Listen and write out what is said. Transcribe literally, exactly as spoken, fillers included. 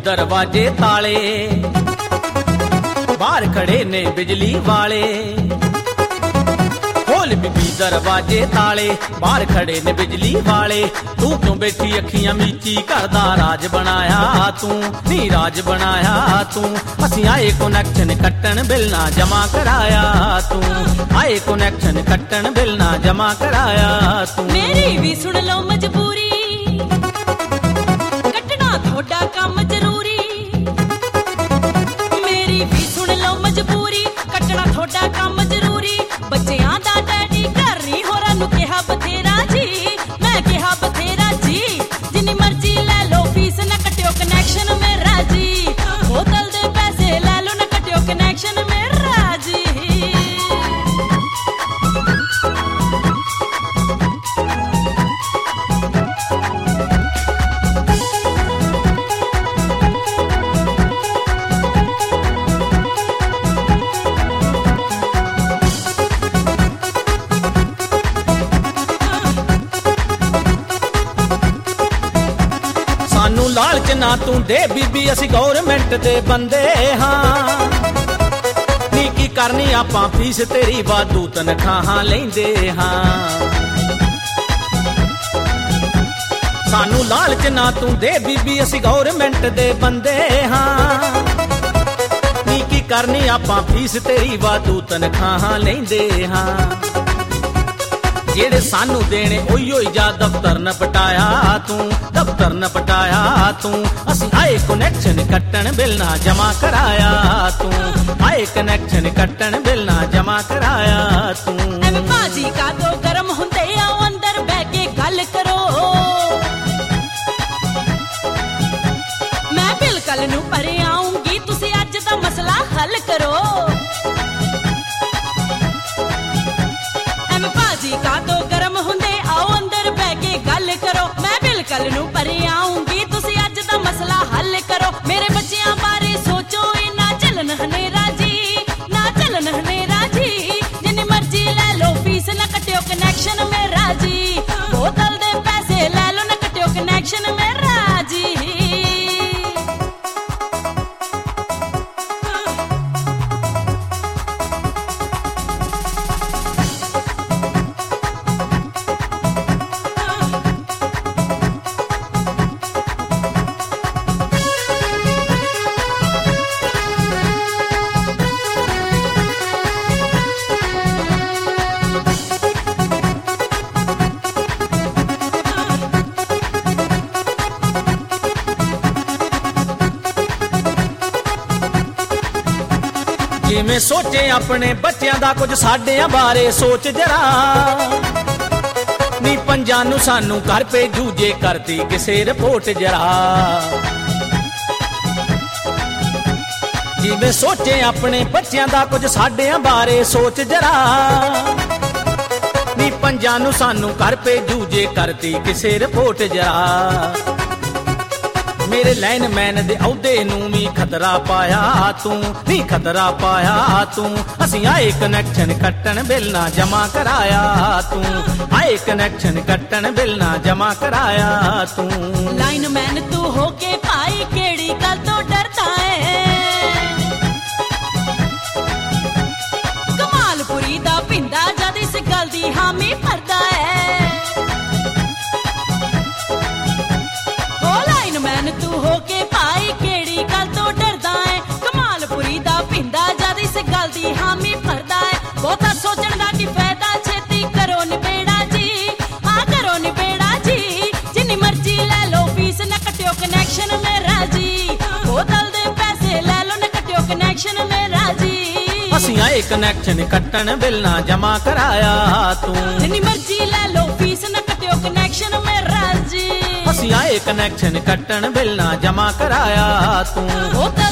दरवाजे ताले, बाहर खड़े ने बिजली वाले। खोल बीबी दरवाजे ताले, बाहर खड़े ने बिजली वाले। तू क्यों बैठी अखियां मीची, घर दा राज बनाया तू, नी राज बनाया तू। असीं आए कनैक्शन कट्टन बिल ना जमा कराया तू, आए कनैक्शन कट्टन बिल ना जमा कराया तू। मेरी भी सुन लो मजबूरी, कट्टना थोड़ा काम जरूरी। मेरी भी सुन लो मजबूरी, कट्टना थोड़ा काम जरूरी। बच्चियां दा डैडी घर नहीं होरां नूं कहा बथेरा जी, मैं कहा बथेरा जी। जिन्नी मर्जी ले लो फीस ना कट्टियो कनैक्शन मेरा जी, बोतल दे पैसे ले लो ना कट्टियो कनैक्शन मेरा जी। सानू लालच ना तू दे बीबी, असी गौरमेंट दे बंदे हाँ। नी की करनी आपां फीस तेरी वाधू तनखाहां लैंदे हाँ। सानू लालच ना तू दे बीबी, असी गौरमेंट दे बंदे हाँ। नी की करनी आपां फीस तेरी वाधू तनखाहां लैंदे हाँ। जेड़े सानू देने ओही होई जा, दफ्तर न पटाया तू, दफ्तर न पटाया तू। असीं आए कनैक्शन कट्टन बिल ना जमा कराया तू, आए कनैक्शन कट्टन बिल ना जमा कराया तू। एम बाजी का तो गरम हुंदे आओ अंदर बह के गल करो। मैं बिल कल नूं भरे आऊंगी, तुसीं अज दा मसला हल करो। एम बाजी का तो गरम हुंदे आओ अंदर बह के गल करो। मैं बिल कल नूं भरे आऊंगी, तुसीं अज दा मसला हल करो। मेरे बच्चियां बारे सोचो, ए ना चलन हनेरा जी, ना चलन हनेरा जी। जिन्नी मर्जी ले लो फीस ना कट्टियो कनैक्शन मेरा जी, बोतल दे पैसे ले लो ना कट्टियो कनैक्शन मेरा जी। जिवें सोचे अपने बच्चों दा कुछ साडियां बारे सोच जरा। नी पंजां नूं सानू घर भेजू जे करती किसे रिपोर्ट जरा। जिवें सोचे अपने बच्चों दा कुछ साडियां बारे सोच जरा। नी पंजां नूं सानू घर भेजू जे करती किसे रिपोर्ट जरा। मेरे लाइन मैन दे औहदे नूं भी खतरा पाया तू, नी खतरा पाया तू। असीं आए कनैक्शन कट्टन बिल ना जमा कराया तू, आए कनैक्शन कट्टन बिल ना जमा कराया तू। लाइन मैन तू होके भाई केड़ी गल तो डरदा है। कमालपुरी दा पिंदा जद इस गल दी हामी भरदा है। मैन तू होके भाई केड़ी गल तो डरदा है। कमालपुरी दा पिंदा जद इस गल दी हामी भरदा है। बहुता सोचण दा की फायदा, छेती करो निबेड़ा जी, हाँ करो निबेड़ा जी। जिन्नी मर्जी ले लो फीस ना कट्टियो कनैक्शन मेरा जी, बोतल दे पैसे ले लो ना कट्टियो कनैक्शन मेरा जी। असीं आए कनैक्शन कट्टन बिल ना जमा कराया तू, जिन्नी मर्जी ले लो फीस ना कट्टियो कनैक्शन मेरा जी। असीं आए कनैक्शन कट्टन बिल ना जमा कराया तू।